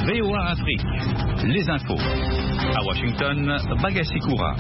VOA Afrique, les infos. À Washington, Bagassi Koura.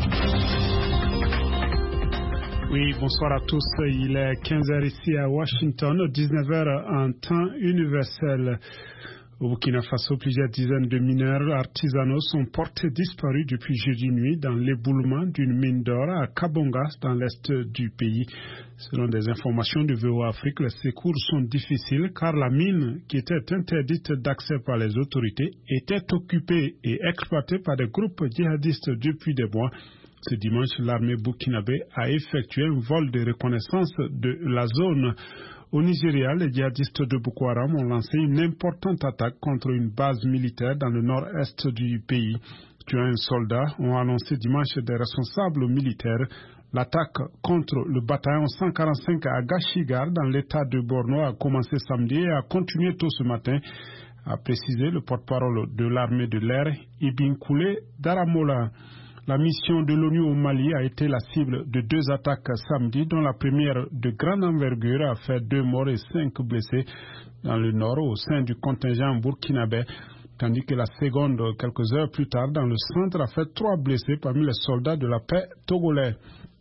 Oui, bonsoir à tous. Il est 15h ici à Washington, 19h en temps universel. Au Burkina Faso, plusieurs dizaines de mineurs artisanaux sont portés disparus depuis jeudi nuit dans l'éboulement d'une mine d'or à Kabonga, dans l'est du pays. Selon des informations de VOA Afrique, les secours sont difficiles car la mine, qui était interdite d'accès par les autorités, était occupée et exploitée par des groupes djihadistes depuis des mois. Ce dimanche, l'armée burkinabé a effectué un vol de reconnaissance de la zone. Au Nigeria, les djihadistes de Boko Haram ont lancé une importante attaque contre une base militaire dans le nord-est du pays. Tuant un soldat, ont annoncé dimanche des responsables militaires. L'attaque contre le bataillon 145 à Gashigar dans l'état de Borno a commencé samedi et a continué tôt ce matin, a précisé le porte-parole de l'armée de l'air, Ibn Koulé Daramola. La mission de l'ONU au Mali a été la cible de 2 attaques samedi, dont la première de grande envergure a fait 2 morts et 5 blessés dans le nord au sein du contingent burkinabé, tandis que la seconde, quelques heures plus tard, dans le centre, a fait 3 blessés parmi les soldats de la paix togolais.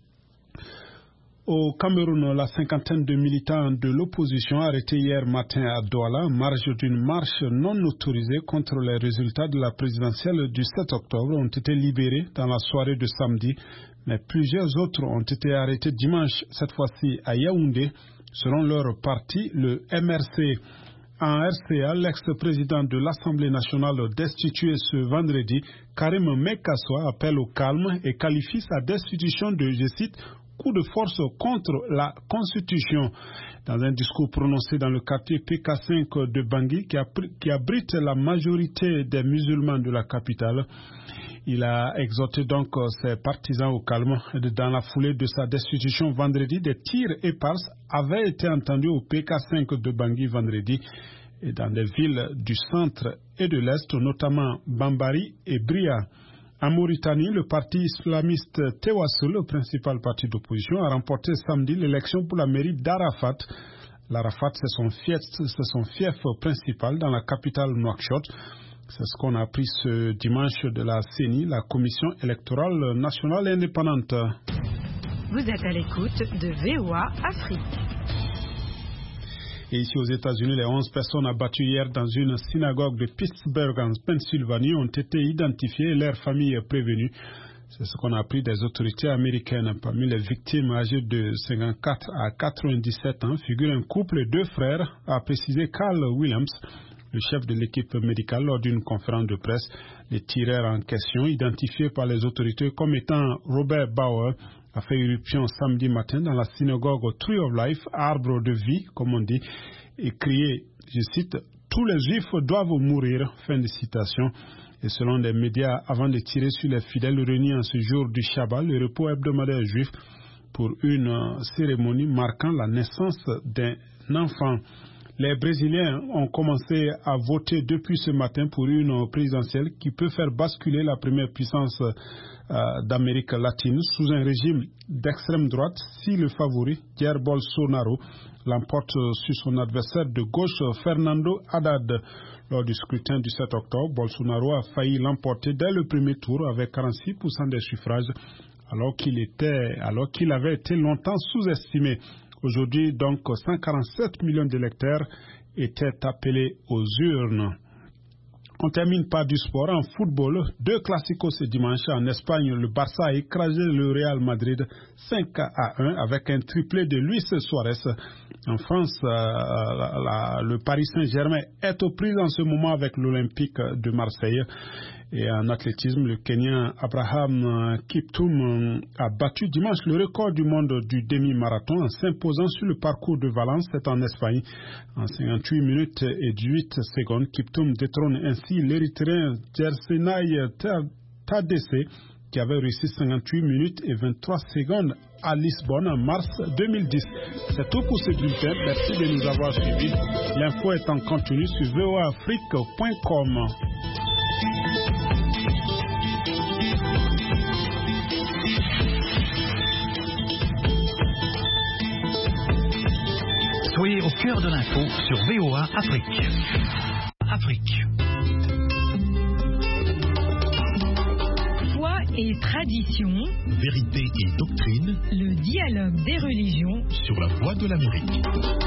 Au Cameroun, la cinquantaine de militants de l'opposition arrêtés hier matin à Douala en marge d'une marche non autorisée contre les résultats de la présidentielle du 7 octobre ont été libérés dans la soirée de samedi, mais plusieurs autres ont été arrêtés dimanche, cette fois-ci à Yaoundé, selon leur parti, le MRC. En RCA, l'ex-président de l'Assemblée nationale destitué ce vendredi, Karim Mekasso, appelle au calme et qualifie sa destitution de, je cite, coup de force contre la Constitution. Dans un discours prononcé dans le quartier PK5 de Bangui, qui abrite la majorité des musulmans de la capitale, il a exhorté donc ses partisans au calme. Dans la foulée de sa destitution vendredi, des tirs éparses avaient été entendus au PK5 de Bangui vendredi et dans des villes du centre et de l'est, notamment Bambari et Bria. En Mauritanie, le parti islamiste Tewassul, le principal parti d'opposition, a remporté samedi l'élection pour la mairie d'Arafat. L'Arafat, c'est son fief principal dans la capitale Nouakchott. C'est ce qu'on a appris ce dimanche de la CENI, la Commission électorale nationale indépendante. Vous êtes à l'écoute de VOA Afrique. Et ici aux États-Unis, les 11 personnes abattues hier dans une synagogue de Pittsburgh en Pennsylvanie ont été identifiées et leurs familles prévenues. C'est ce qu'on a appris des autorités américaines. Parmi les victimes âgées de 54 à 97 ans figure un couple et 2 frères, a précisé Carl Williams, le chef de l'équipe médicale, lors d'une conférence de presse. Les tireurs en question, identifiés par les autorités comme étant Robert Bauer, a fait irruption samedi matin dans la synagogue Tree of Life, arbre de vie, comme on dit, et crié, je cite, « Tous les juifs doivent mourir », fin de citation. Et selon les médias, avant de tirer sur les fidèles réunis en ce jour du Shabbat, le repos hebdomadaire juif, pour une cérémonie marquant la naissance d'un enfant. Les Brésiliens ont commencé à voter depuis ce matin pour une présidentielle qui peut faire basculer la première puissance d'Amérique latine sous un régime d'extrême droite si le favori, Jair Bolsonaro, l'emporte sur son adversaire de gauche, Fernando Haddad. Lors du scrutin du 7 octobre, Bolsonaro a failli l'emporter dès le premier tour avec 46% des suffrages, alors qu'il avait été longtemps sous-estimé. Aujourd'hui, donc, 147 millions d'électeurs étaient appelés aux urnes. On termine par du sport. En football, 2 classicos ce dimanche. En Espagne, le Barça a écrasé le Real Madrid 5-1 avec un triplé de Luis Suarez. En France, le Paris Saint-Germain est aux prises en ce moment avec l'Olympique de Marseille. Et en athlétisme, le Kenyan Abraham Kiptum a battu dimanche le record du monde du demi-marathon en s'imposant sur le parcours de Valence, c'est en Espagne. En 58 minutes et 18 secondes, Kiptum détrône ainsi l'Érythréen Jersenay Tadesse, qui avait réussi 58 minutes et 23 secondes à Lisbonne en mars 2010. C'est tout pour ce bulletin. Merci de nous avoir suivis. L'info est en continu sur voaafrique.com. Soyez au cœur de l'info sur VOA Afrique. Afrique. Foi et tradition, Vérité et doctrine, le dialogue des religions sur la voie de l'Amérique.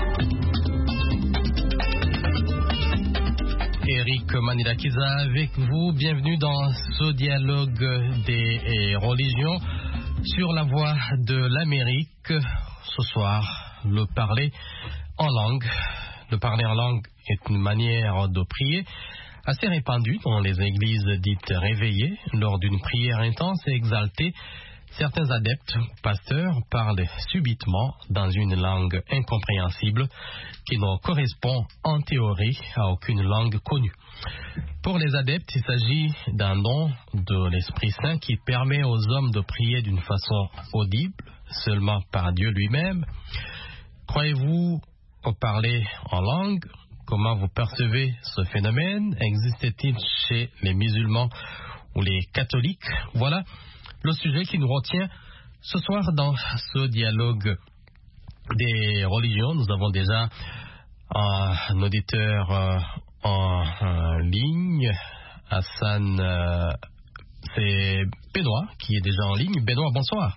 Eric Manilakiza avec vous. Bienvenue dans ce dialogue des religions sur la voie de l'Amérique. Ce soir, le parler en langue. Le parler en langue est une manière de prier assez répandue dans les églises dites réveillées. Lors d'une prière intense et exaltée, certains adeptes, pasteurs, parlent subitement dans une langue incompréhensible qui ne correspond en théorie à aucune langue connue. Pour les adeptes, il s'agit d'un don de l'Esprit Saint qui permet aux hommes de prier d'une façon audible, seulement par Dieu lui-même. Croyez-vous au parler en langue? Comment vous percevez ce phénomène? Existe-t-il chez les musulmans ou les catholiques? Voilà le sujet qui nous retient ce soir dans ce dialogue des religions. Nous avons déjà un auditeur en ligne. Hassan, c'est Benoît qui est déjà en ligne. Benoît, bonsoir.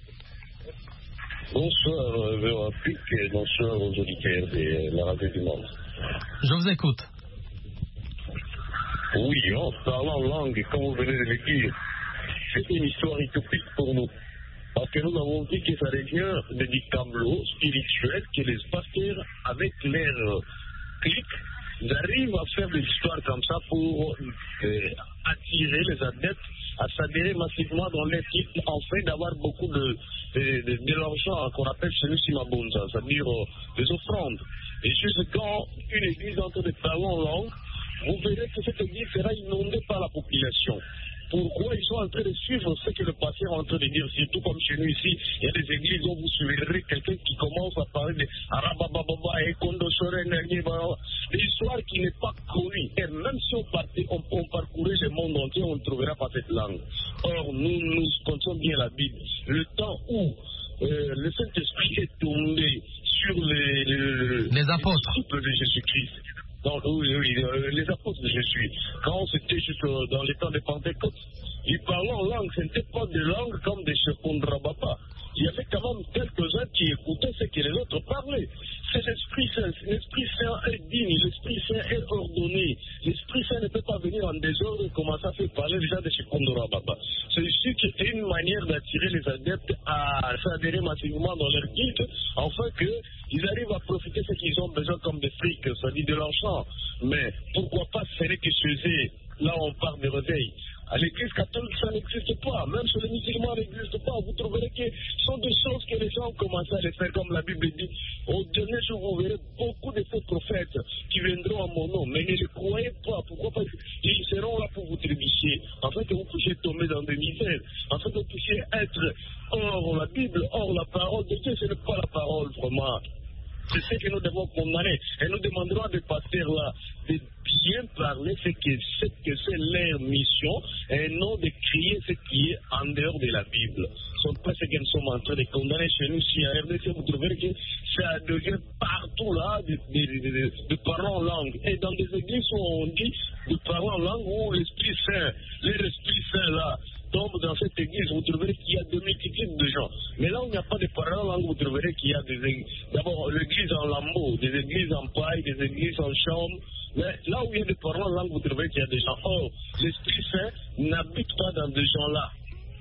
Bonsoir, VOA Afrique, et bonsoir aux auditeurs de la radio du monde. Je vous écoute. Oui, en parlant en langue, comme vous venez de le dire, c'est une histoire utopique pour nous. Parce que nous avons dit que ça devient des dictambelots spirituels que les pasteurs, avec leurs clics, arrivent à faire des histoires comme ça pour attirer les adeptes à s'adhérer massivement dans les clics, afin d'avoir beaucoup de l'argent qu'on appelle chez nous Simabonza, c'est-à-dire des offrandes. Et juste quand une église entre des parler en langue, vous verrez que cette église sera inondée par la population. Pourquoi ils sont en train de suivre ce que le pasteur est en train de dire? Surtout comme chez nous ici, il y a des églises où vous verrez quelqu'un qui commence à parler de Arabababa et Kondosore, des histoires qui n'est pas connues. Et même si on parcourait le monde entier, on ne trouvera pas cette langue. Or, nous connaissons bien la Bible. Le temps où le Saint-Esprit est tombé sur les apôtres de Jésus-Christ. Donc, oui, les apôtres de Jésus, quand c'était juste dans les temps de Pentecôte, ils parlaient en langue, ce n'était pas des langues comme des Shepondrababa. Il y avait quand même quelques-uns qui écoutaient ce que les autres parlaient. C'est l'Esprit Saint. L'Esprit Saint est digne, l'Esprit Saint est ordonné. L'Esprit Saint ne peut pas venir en désordre et commencer à faire parler déjà de Shepondrababa. C'est ici qui est une manière d'attirer les adeptes à s'adhérer massivement dans leur culte, afin qu'ils arrivent à profiter de ce qu'ils ont besoin comme des fric, c'est-à-dire de l'argent. Mais pourquoi pas faire que chez eux, là on parle de réveil. À l'église catholique, ça n'existe pas. Même chez les musulmans, ça n'existe pas. Vous trouverez que ce sont des choses que les gens ont commencé à les faire, comme la Bible dit. Au dernier jour, vous verrez beaucoup de faux prophètes qui viendront à mon nom. Mais ne les croyez pas. Pourquoi? Parce qu'ils seront là pour vous trébucher, afin que vous puissiez tomber dans des misères, afin que vous puissiez être hors la Bible, hors la parole de Dieu. Ce n'est pas la parole, vraiment. C'est ce que nous devons condamner. Et nous demanderons à des pasteurs là de bien parler ce que c'est leur mission et non de crier ce qui est en dehors de la Bible. Ce n'est pas ce que nous sommes en train de condamner chez nous. Si à RDC, vous trouverez que ça devient partout là de parler en langue. Et dans des églises où on dit de parler en langue, où l'Esprit Saint, l'Esprit Saint là, tombe dans cette église, vous trouverez qu'il y a de multitudes de gens. Mais là où il n'y a pas de parole en langue, vous trouverez qu'il y a d'abord l'église en lambeau, des églises en paille, des églises en chambre. Mais là où il y a des paroles en langue, vous trouverez qu'il y a des gens. Or, l'Esprit Saint n'habite pas dans des gens-là.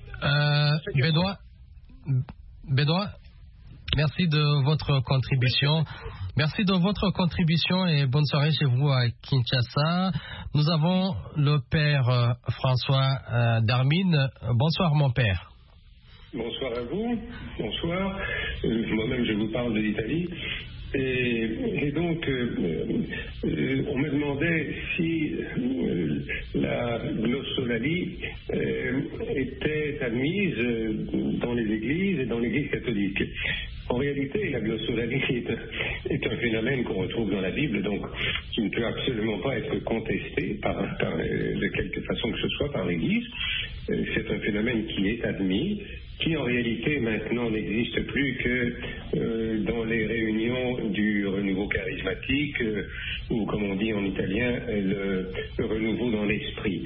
Benoît, merci de votre contribution. Merci de votre contribution et bonne soirée chez vous à Kinshasa. Nous avons le père François Darmine. Bonsoir mon père. Bonsoir à vous. Bonsoir. Moi-même je vous parle de l'Italie. Et donc, on me demandait si la glossolalie était admise dans les églises et dans l'église catholique. En réalité, la glossolalie est un phénomène qu'on retrouve dans la Bible, donc qui ne peut absolument pas être contesté de quelque façon que ce soit par l'Église. C'est un phénomène qui est admis, qui en réalité maintenant n'existe plus que dans les réunions du renouveau charismatique ou comme on dit en italien, le renouveau dans l'esprit.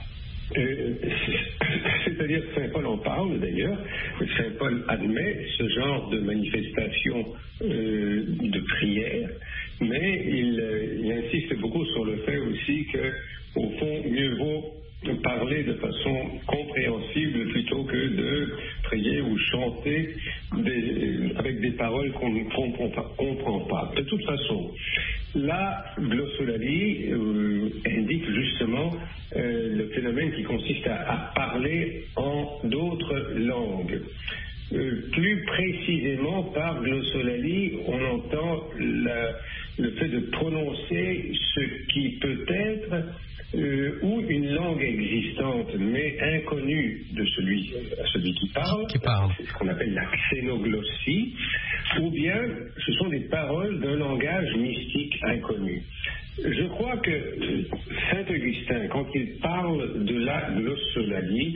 C'est-à-dire que Saint Paul en parle d'ailleurs, Saint Paul admet ce genre de manifestation de prière, mais il insiste beaucoup sur le fait aussi que, au fond, mieux vaut parler de façon compréhensible plutôt que de prier ou chanter avec des paroles qu'on ne comprend pas. De toute façon, la glossolalie indique justement le phénomène qui consiste à parler en d'autres langues. Plus précisément, par glossolalie, on entend le fait de prononcer ce qui peut être ou une langue existante mais inconnue de celui qui parle. C'est ce qu'on appelle la xénoglossie, ou bien ce sont des paroles d'un langage mystique inconnu. Je crois que Saint Augustin, quand il parle de la glossolalie,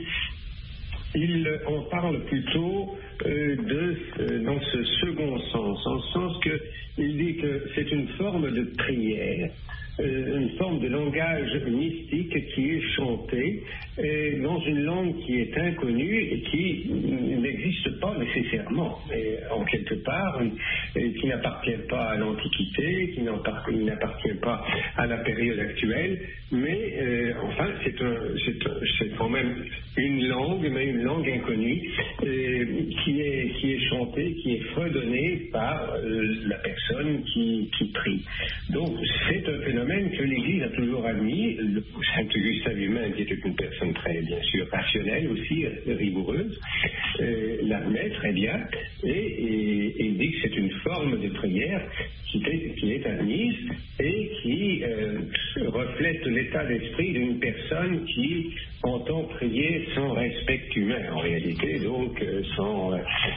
il en parle plutôt dans ce second sens, en ce sens qu'il dit que c'est une forme de prière, une forme de langage mystique qui est chanté dans une langue qui est inconnue et qui n'existe pas nécessairement, en quelque part, qui n'appartient pas à l'Antiquité, qui n'appartient pas à la période actuelle, mais enfin c'est quand même une langue, mais une langue inconnue qui est chantée, qui est fredonnée par la personne qui prie. Donc c'est un phénomène que l'Église a toujours admis. Saint Augustin lui-même, qui était une personne très, bien sûr, rationnelle aussi, rigoureuse, l'admet très bien, et il dit que c'est une forme de prière qui est admise et qui reflète l'état d'esprit d'une personne qui entend prier sans respect humain, en réalité, donc sans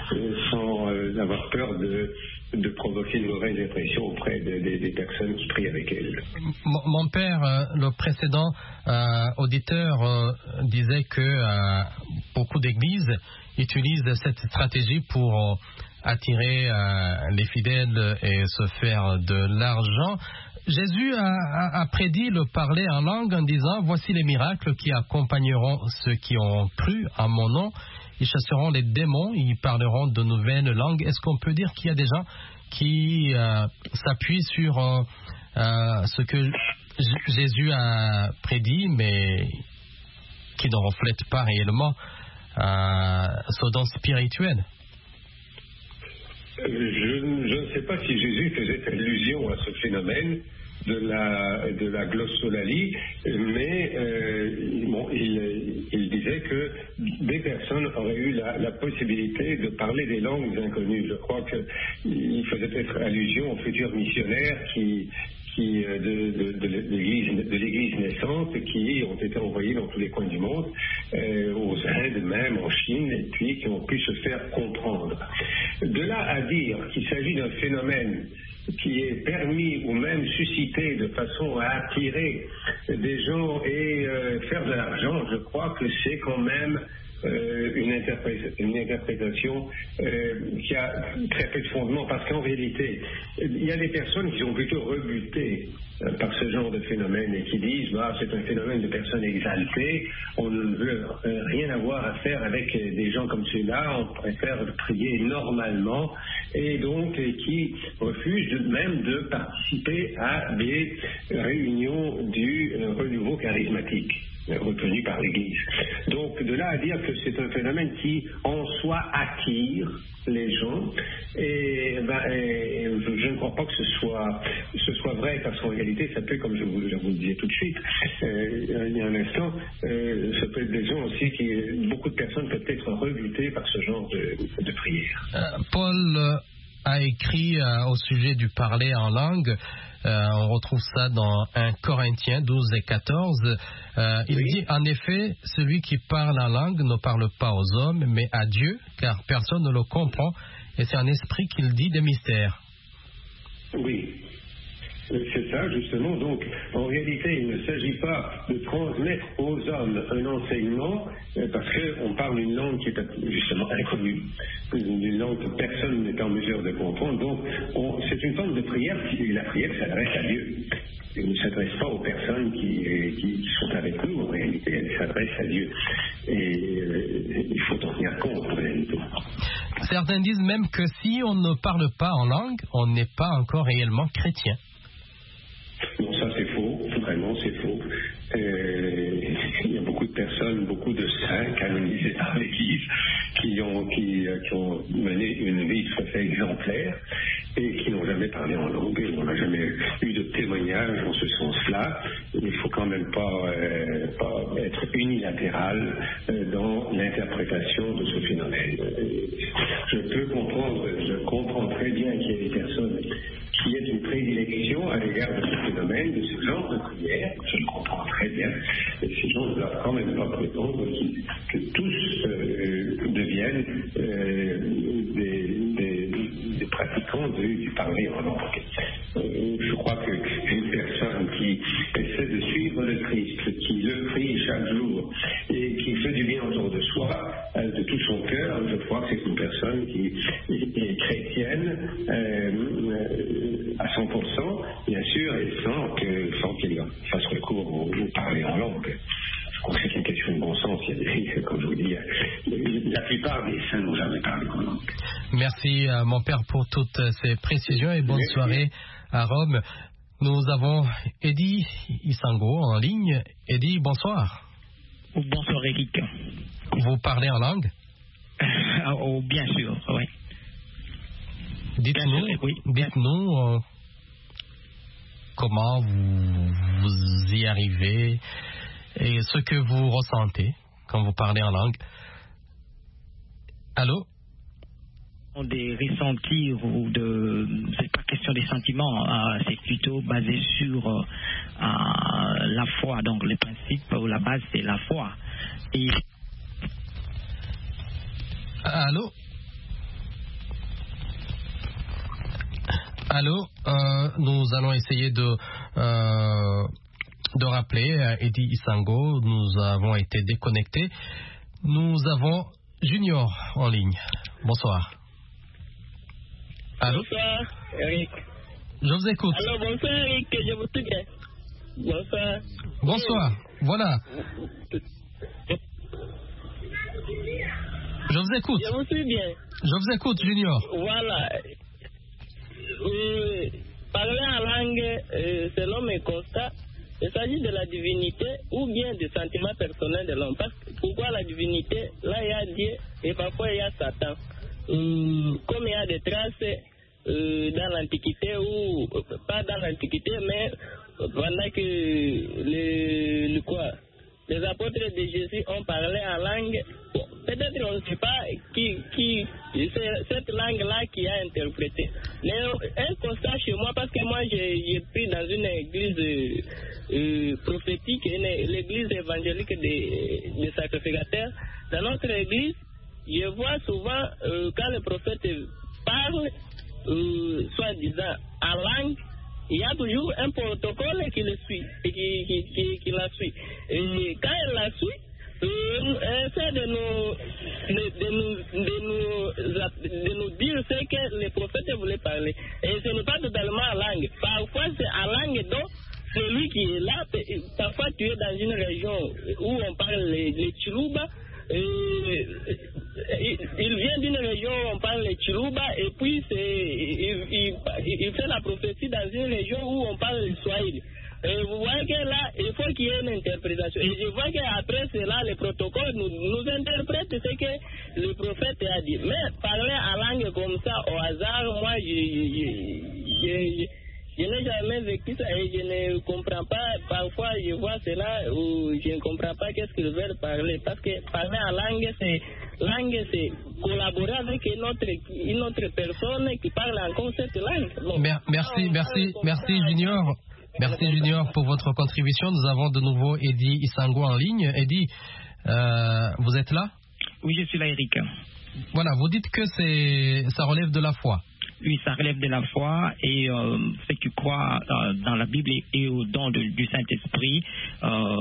avoir peur de provoquer une mauvaise impression auprès des personnes qui prient avec elle. Mon père, le précédent auditeur, disait que beaucoup d'églises utilisent cette stratégie pour attirer les fidèles et se faire de l'argent. Jésus a prédit le parler en langue en disant « Voici les miracles qui accompagneront ceux qui ont cru en mon nom. Ils chasseront les démons, ils parleront de nouvelles langues. » Est-ce qu'on peut dire qu'il y a des gens qui s'appuient sur ce que Jésus a prédit, mais qui ne reflètent pas réellement ce don spirituel? Je ne sais pas si Jésus faisait allusion à ce phénomène de la glossolalie, mais il disait que des personnes auraient eu la possibilité de parler des langues inconnues. Je crois qu'il faisait peut-être allusion aux futurs missionnaires de l'Église naissante qui ont été envoyés dans tous les coins du monde, aux Indes même, en Chine, et puis qui ont pu se faire comprendre. De là à dire qu'il s'agit d'un phénomène qui est permis ou même suscité de façon à attirer des gens et faire de l'argent, je crois que c'est quand même une interprétation qui a très peu de fondement, parce qu'en réalité, il y a des personnes qui sont plutôt rebutées par ce genre de phénomène et qui disent c'est un phénomène de personnes exaltées, on ne veut rien avoir à faire avec des gens comme ceux-là, on préfère prier normalement, et donc qui refusent même de participer à des réunions du renouveau charismatique retenu par l'Église. Donc de là à dire que c'est un phénomène qui en soi attire les gens, et je ne crois pas que ce soit vrai, parce qu'en réalité ça peut, comme je vous le disais tout de suite il y a un instant, ça peut être des gens aussi beaucoup de personnes peuvent être rebutées par ce genre de prière. Paul a écrit au sujet du parler en langue. On retrouve ça dans 1 Corinthiens 12 et 14. Il dit en effet, celui qui parle en langue ne parle pas aux hommes, mais à Dieu, car personne ne le comprend, et c'est un esprit qu'il dit des mystères. Oui. C'est ça, justement. Donc, en réalité, il ne s'agit pas de transmettre aux hommes un enseignement, parce qu'on parle une langue qui est justement inconnue, une langue que personne n'est en mesure de comprendre. Donc, c'est une forme de prière, et la prière s'adresse à Dieu. ne s'adresse pas aux personnes qui sont avec nous, en réalité, elle s'adresse à Dieu. Et il faut en tenir compte, en réalité. Certains disent même que si on ne parle pas en langue, on n'est pas encore réellement chrétien. Non, ça c'est faux, vraiment c'est faux. Il y a beaucoup de personnes, beaucoup de saints canonisés par l'Église qui ont mené une vie tout à fait exemplaire et qui n'ont jamais parlé en langue. On n'a jamais eu de témoignage en ce sens-là. Il ne faut quand même pas être unilatéral dans l'interprétation de ce phénomène. Je comprends très bien qu'il y ait des personnes qui aient une prédilection à l'égard de ce phénomène, de ce genre de prière. Je le comprends très bien. Et ces gens ne doivent quand même pas prétendre que tous deviennent des pratiquants du parler en langue. Je crois qu'une personne qui essaie de suivre le Christ, qui le prie chaque jour et qui fait du bien autour de soi, de tout son cœur, je crois que c'est une personne qui est chrétienne à 100%, bien sûr, et sans qu'il fasse recours au parler en langue. Je crois que c'est une question de bon sens. Comme je vous dis, la plupart des saints n'ont jamais parlé en langue. Merci, mon père, pour toutes ces précisions et bonne soirée à Rome. Nous avons Eddie Isango en ligne. Eddie, bonsoir. Bonsoir, Eric. Vous parlez en langue? Oh, bien sûr, oui. Dites-nous comment vous y arrivez et ce que vous ressentez quand vous parlez en langue. Allô? Des ressentis ou c'est pas question des sentiments, c'est plutôt basé sur la foi. Donc le principe ou la base c'est la foi. Et... Allô? Allô? Nous allons essayer de rappeler Eddie Isango. Nous avons été déconnectés. Nous avons Junior en ligne. Bonsoir. Allô? Bonsoir, Eric. Je vous écoute. Alors, bonsoir, Eric, je vous écoute. Bonsoir. Bonsoir, voilà. Je vous écoute. Je vous suis bien. Je vous écoute, Junior. Voilà. Parler en langue, selon mes constats, il s'agit de la divinité ou bien du sentiment personnel de l'homme. Parce que pourquoi la divinité? Là, il y a Dieu et parfois il y a Satan. Comme il y a des traces dans l'Antiquité, ou pas dans l'Antiquité, mais pendant que les apôtres de Jésus ont parlé en langue, bon, peut-être on ne sait pas qui c'est cette langue-là qui a interprété. Mais un constat chez moi, parce que moi j'ai pris dans une église prophétique, l'église évangélique des sacrificateurs. Dans notre église, je vois souvent quand le prophète parle, soi-disant en langue, il y a toujours un protocole qui le suit, qui la suit. Et quand elle la suit, essaie de nous dire ce que le prophète voulait parler. Et ce n'est pas totalement en langue. Parfois c'est en langue dont celui qui est là, parfois tu es dans une région où on parle les Chiluba. Il vient d'une région où on parle le Chiluba et puis il fait la prophétie dans une région où on parle le Swahili. Et vous voyez que là, il faut qu'il y ait une interprétation. Et je vois qu'après cela, le protocole nous interprète ce que le prophète a dit. Mais parler en langue comme ça, au hasard, moi, je n'ai jamais vécu ça et je ne comprends pas. Parfois, je vois cela où je ne comprends pas qu'est-ce qu'ils veulent parler. Parce que parler en langue, c'est collaborer avec une autre personne qui parle encore cette langue. Bon. Merci, Junior. Merci, Junior, pour votre contribution. Nous avons de nouveau Eddie Isango en ligne. Eddie, vous êtes là? Oui, je suis là, Eric. Voilà, vous dites que ça relève de la foi. Oui, ça relève de la foi et ceux qui croient dans la Bible et au don du Saint-Esprit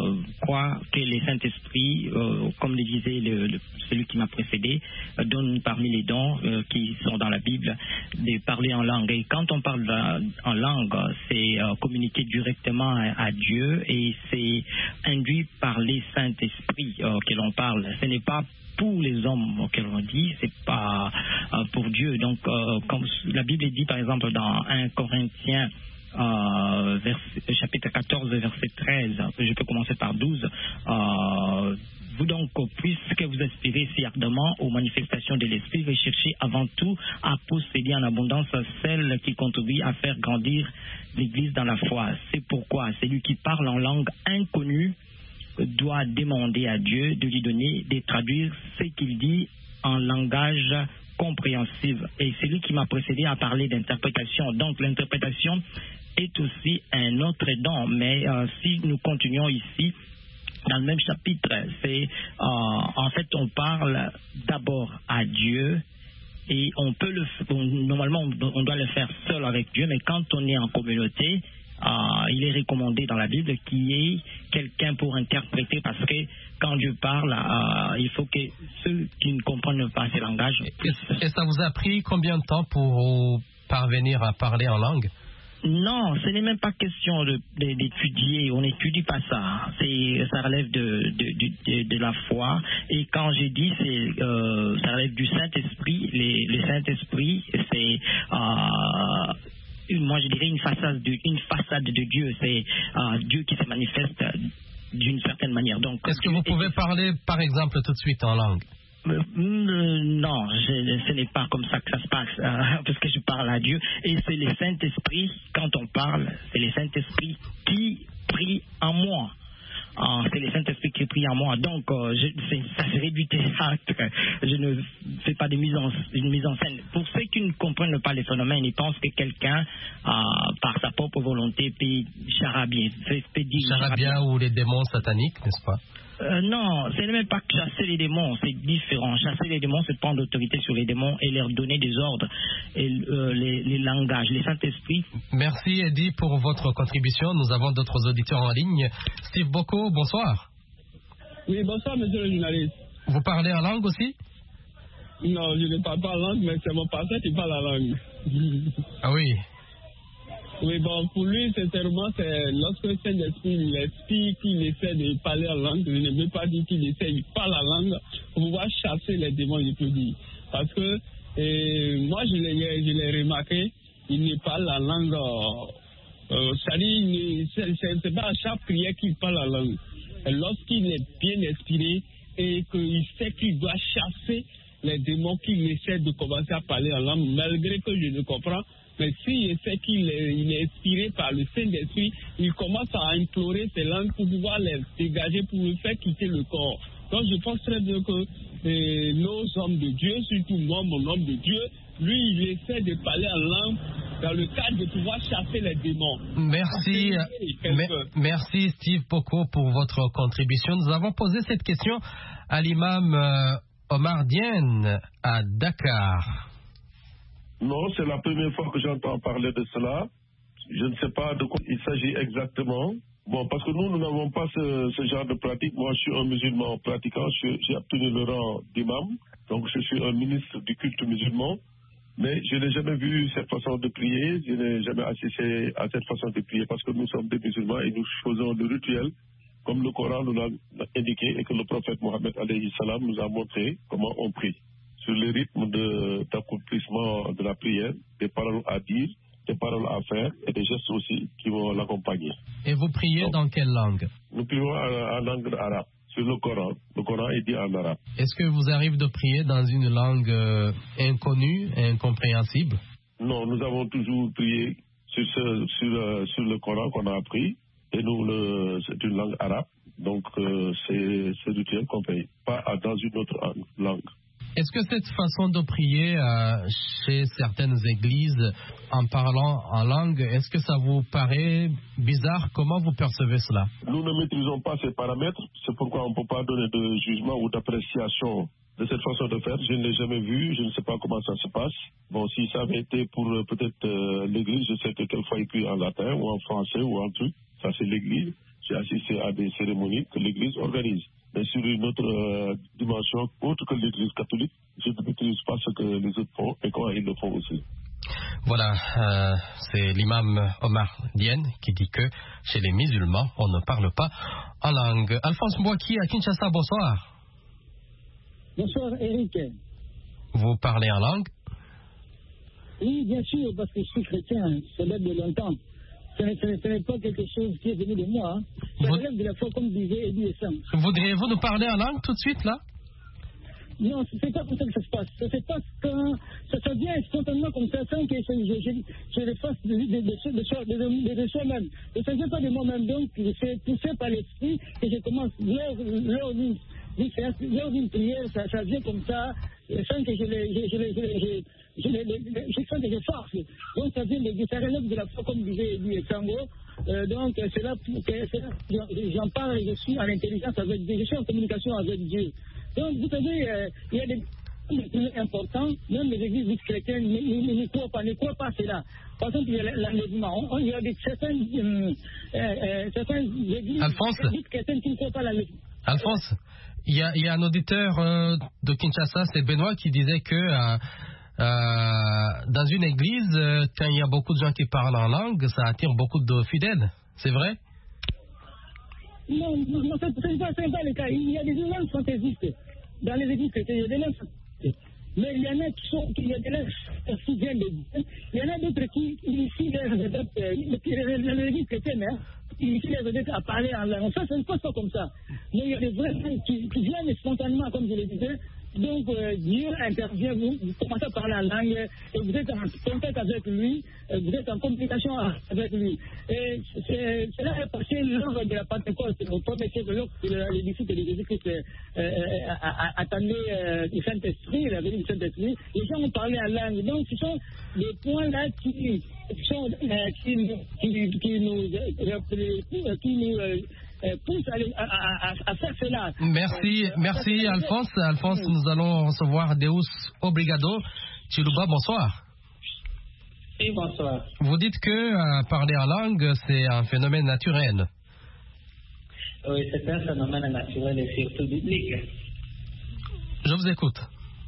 crois que le Saint-Esprit, comme le disait celui qui m'a précédé, donne parmi les dons qui sont dans la Bible de parler en langue. Et quand on parle en langue, c'est communiquer directement à Dieu et c'est induit par les Saint-Esprit que l'on parle. Ce n'est pas pour les hommes que l'on dit, c'est pas pour Dieu. Donc, comme la Bible dit par exemple dans 1 Corinthiens chapitre 14, verset 13, je peux commencer par 12. Vous donc, puisque vous aspirez si ardemment aux manifestations de l'Esprit, recherchez avant tout à posséder en abondance celle qui contribue à faire grandir l'Église dans la foi. C'est pourquoi celui qui parle en langue inconnue doit demander à Dieu de lui donner, de traduire ce qu'il dit en langage compréhensible. Et celui qui m'a précédé a parlé d'interprétation. Donc l'interprétation est aussi un autre don. Mais si nous continuons ici, dans le même chapitre, c'est en fait on parle d'abord à Dieu et on peut normalement on doit le faire seul avec Dieu, mais quand on est en communauté, il est recommandé dans la Bible qu'il y ait quelqu'un pour interpréter, parce que quand Dieu parle, il faut que ceux qui ne comprennent pas ces langages. Et ça vous a pris combien de temps pour parvenir à parler en langue? Non, ce n'est même pas question d'étudier. On n'étudie pas ça. Ça relève de la foi. Et quand j'ai dit, ça relève du Saint-Esprit. Le Saint-Esprit, c'est moi je dirais une façade de Dieu. C'est Dieu qui se manifeste d'une certaine manière. Donc, est-ce que vous pouvez parler, par exemple, tout de suite en langue? Non, ce n'est pas comme ça que ça se passe, parce que je parle à Dieu. Et c'est le Saint-Esprit, quand on parle, c'est le Saint-Esprit qui prie en moi. C'est le Saint-Esprit qui prie en moi. Donc, ça serait du théâtre. Je ne fais pas une mise en scène. Pour ceux qui ne comprennent pas les phénomènes, ils pensent que quelqu'un, par sa propre volonté, peut charabia. Charabia ou les démons sataniques, n'est-ce pas? Non, ce n'est même pas chasser les démons, c'est différent. Chasser les démons, c'est prendre l'autorité sur les démons et leur donner des ordres et les langages, les Saint-Esprit. Merci Eddie pour votre contribution. Nous avons d'autres auditeurs en ligne. Steve Boko, bonsoir. Oui, bonsoir monsieur le journaliste. Vous parlez en langue aussi? Non, je ne parle pas en langue, mais c'est mon pasteur qui parle la langue. Ah oui. Oui, bon, pour lui, sincèrement, c'est lorsque le Saint-Esprit l'esprit qu'il essaie de parler en langue, je ne veux pas dire qu'il essaie de parler la langue pour pouvoir chasser les démons, je peux dire. Parce que moi, je l'ai remarqué, il ne parle la langue, c'est pas à chaque prière qu'il parle la langue. Lorsqu'il est bien inspiré et qu'il sait qu'il doit chasser les démons qu'il essaie de commencer à parler en langue, malgré que je ne comprends. Mais s'il sait qu'il est inspiré par le Saint-Esprit, il commence à implorer ces langues pour pouvoir les dégager, pour le faire quitter le corps. Donc je pense très bien que nos hommes de Dieu, surtout moi, mon homme de Dieu, lui, il essaie de parler en langue dans le cadre de pouvoir chasser les démons. Merci Steve Boko pour votre contribution. Nous avons posé cette question à l'imam Omar Diène à Dakar. Non, c'est la première fois que j'entends parler de cela. Je ne sais pas de quoi il s'agit exactement. Bon, parce que nous n'avons pas ce genre de pratique. Moi, je suis un musulman pratiquant. J'ai obtenu le rang d'imam. Donc, je suis un ministre du culte musulman. Mais je n'ai jamais vu cette façon de prier. Je n'ai jamais assisté à cette façon de prier parce que nous sommes des musulmans et nous faisons le rituel comme le Coran nous l'a indiqué et que le prophète Mohammed alayhi salam nous a montré comment on prie. Sur le rythme d'accomplissement de la prière, des paroles à dire, des paroles à faire et des gestes aussi qui vont l'accompagner. Et vous priez dans quelle langue? Nous prions en langue arabe, sur le Coran. Le Coran est dit en arabe. Est-ce que vous arrive de prier dans une langue inconnue, incompréhensible? Non, nous avons toujours prié sur le Coran qu'on a appris. Et nous, c'est une langue arabe. Donc, c'est rituel qu'on paye, pas dans une autre langue. Est-ce que cette façon de prier chez certaines églises en parlant en langue, est-ce que ça vous paraît bizarre? Comment vous percevez cela? Nous ne maîtrisons pas ces paramètres, c'est pourquoi on ne peut pas donner de jugement ou d'appréciation de cette façon de faire. Je ne l'ai jamais vu, je ne sais pas comment ça se passe. Bon, si ça avait été pour peut-être l'église, je sais que quelquefois il prie en latin ou en français ou en truc, ça c'est l'église. j'ai assisté à des cérémonies que l'Église organise. Mais sur une autre dimension, autre que l'Église catholique, je ne maîtrise pas ce que les autres font et comment ils le font aussi. Voilà, c'est l'imam Omar Diène qui dit que chez les musulmans, on ne parle pas en langue. Alphonse Mbouaki à Kinshasa, bonsoir. Bonsoir Eric. Vous parlez en langue? Oui, bien sûr, parce que je suis chrétien, ça date de longtemps. Ce n'est pas quelque chose qui est venu de moi. Hein. Ça relève de la foi, comme disait Eddie Essam. Voudriez-vous nous parler en langue tout de suite, là? Non, c'est pas comme ça que ça se passe. Ça se passe quand ça vient spontanément comme ça, sans que je le fasse de soi-même. Et ça ne vient pas de moi-même, donc c'est poussé par l'esprit que je commence lors d'une prière, ça vient comme ça, sans que je sens que je force. Donc ça relève de la foi, comme disait Eddie Sango. Donc c'est là que j'en parle, je suis en intelligence avec Dieu, je suis en communication avec Dieu. Donc vous savez, il y a des plus importants, même les églises chrétiennes ne croient pas à cela. Par exemple, il y a l'enlèvement. Il y a certaines églises chrétiennes qui ne croient pas à l'enlèvement. Alphonse, il y a un auditeur de Kinshasa, c'est Benoît, qui disait que dans une église, quand il y a beaucoup de gens qui parlent en langue, ça attire beaucoup de fidèles. C'est vrai? Non, ce n'est pas le cas. Il y a des langues fantaisistes. Dans les églises chrétiennes, il y a des langues fantaisistes. Mais il y en a qui a des langues qui viennent de Dieu. Il y en a d'autres qui initient les églises chrétiennes, qui initient les adeptes à parler en langue. Ça ne se passe pas comme ça. Mais il y a des vrais langues qui viennent spontanément, comme je le disais. Donc Dieu intervient, vous commencez à parler en langue, et vous êtes en contact avec lui, vous êtes en communication avec lui. Et cela est passé lors de la Pentecôte, au premier siècle, lorsque les disciples de Jésus-Christ attendaient le Saint-Esprit, la venue du Saint-Esprit, les gens ont parlé en langue. Donc ce sont des points là qui nous pousse à faire cela. Merci Alphonse. Alphonse, nous allons recevoir Deus Obrigado. Chiluba, bonsoir. Oui, bonsoir. Vous dites que parler en langue, c'est un phénomène naturel. Oui, c'est un phénomène naturel et surtout biblique. Je vous écoute.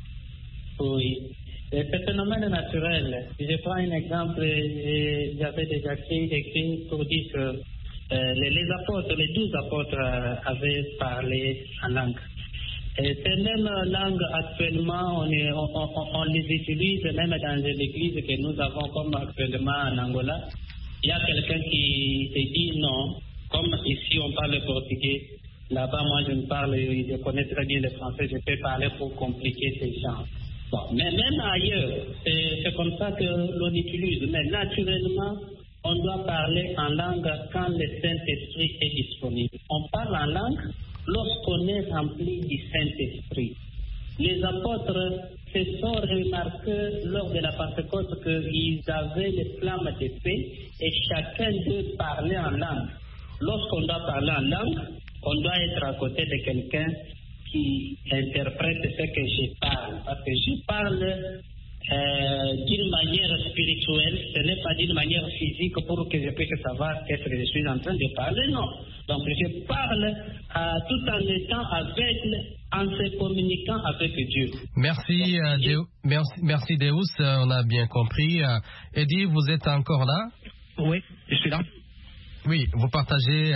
Oui. Et ce phénomène naturel, je prends un exemple, j'avais déjà écrit pour dire que les apôtres, les 12 apôtres avaient parlé en langue. Et ces mêmes langues, actuellement, on les utilise même dans l'église que nous avons, comme actuellement en Angola. Il y a quelqu'un qui se dit non, comme ici on parle portugais, là-bas moi je connais très bien le français, je peux parler pour compliquer ces gens. Bon, mais même ailleurs, c'est comme ça que l'on utilise, mais naturellement, on doit parler en langue quand le Saint-Esprit est disponible. On parle en langue lorsqu'on est rempli du Saint-Esprit. Les apôtres se sont remarqués lors de la Pentecôte qu'ils avaient les flammes de paix et chacun d'eux parlait en langue. Lorsqu'on doit parler en langue, on doit être à côté de quelqu'un qui interprète ce que je parle. Parce que je parle d'une manière spirituelle, ce n'est pas d'une manière physique pour que je puisse savoir qu'est-ce que je suis en train de parler, non. Donc je parle tout en étant en se communiquant avec Dieu. Merci, merci Deus, on a bien compris. Eddie, vous êtes encore là? Oui, je suis là. Oui, vous partagez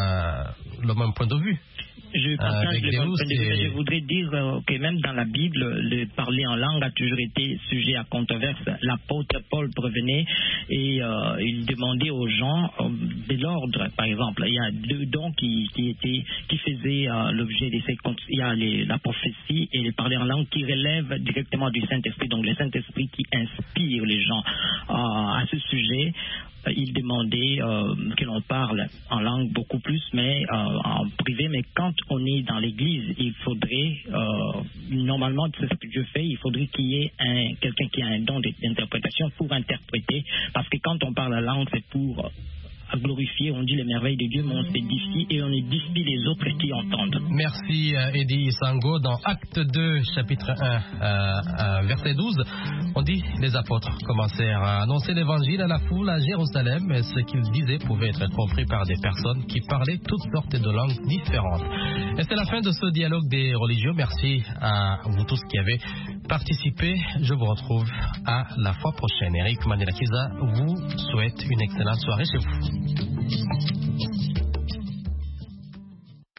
le même point de vue. Je partage le point de vue. Je voudrais dire que même dans la Bible, le parler en langue a toujours été sujet à controverse. L'apôtre Paul prevenait et il demandait aux gens de l'ordre, par exemple. Il y a deux dons qui faisaient l'objet de ces comptes. Il y a la prophétie et le parler en langue qui relèvent directement du Saint-Esprit. Donc le Saint-Esprit qui inspire les gens à ce sujet. Il demandait que l'on parle en langue beaucoup plus, mais en privé. Mais quand on est dans l'église, il faudrait, normalement, c'est ce que Dieu fait, il faudrait qu'il y ait quelqu'un qui a un don d'interprétation pour interpréter. Parce que quand on parle la langue, c'est pour à glorifier, on dit les merveilles de Dieu, mais on s'édifie et on édifie les autres qui entendent. Merci Eddie Sango. Dans Acte 2, chapitre 1, verset 12, on dit les apôtres commencèrent à annoncer l'évangile à la foule à Jérusalem, et ce qu'ils disaient pouvait être compris par des personnes qui parlaient toutes sortes de langues différentes. Et c'est la fin de ce dialogue des religieux. Merci à vous tous qui avez participé. Je vous retrouve à la fois prochaine. Eric Mandela Kiza vous souhaite une excellente soirée chez vous.